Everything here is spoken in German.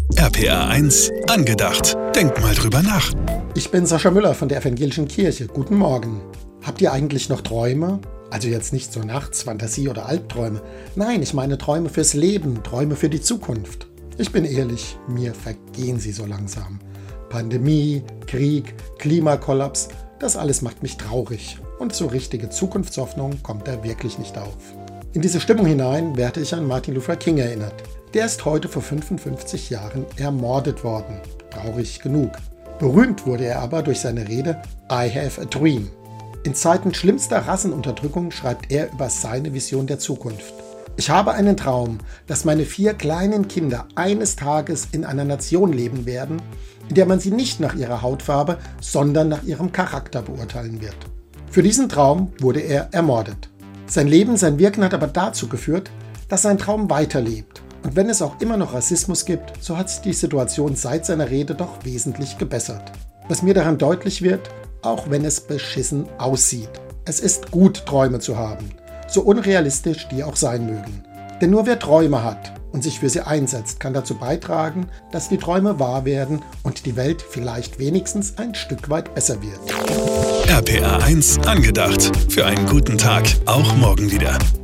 RPR 1 angedacht. Denk mal drüber nach. Ich bin Sascha Müller von der Evangelischen Kirche. Guten Morgen. Habt ihr eigentlich noch Träume? Also jetzt nicht so Nachts, Fantasie oder Albträume. Nein, ich meine Träume fürs Leben, Träume für die Zukunft. Ich bin ehrlich, mir vergehen sie so langsam. Pandemie, Krieg, Klimakollaps, das alles macht mich traurig. Und so richtige Zukunftshoffnung kommt da wirklich nicht auf. In diese Stimmung hinein werde ich an Martin Luther King erinnert. Der ist heute vor 55 Jahren ermordet worden. Traurig genug. Berühmt wurde er aber durch seine Rede I have a dream. In Zeiten schlimmster Rassenunterdrückung schreibt er über seine Vision der Zukunft. Ich habe einen Traum, dass meine 4 kleinen Kinder eines Tages in einer Nation leben werden, in der man sie nicht nach ihrer Hautfarbe, sondern nach ihrem Charakter beurteilen wird. Für diesen Traum wurde er ermordet. Sein Leben, sein Wirken hat aber dazu geführt, dass sein Traum weiterlebt. Und wenn es auch immer noch Rassismus gibt, so hat sich die Situation seit seiner Rede doch wesentlich gebessert. Was mir daran deutlich wird, auch wenn es beschissen aussieht. Es ist gut, Träume zu haben, so unrealistisch die auch sein mögen. Denn nur wer Träume hat und sich für sie einsetzt, kann dazu beitragen, dass die Träume wahr werden und die Welt vielleicht wenigstens ein Stück weit besser wird. RPR 1 angedacht. Für einen guten Tag, auch morgen wieder.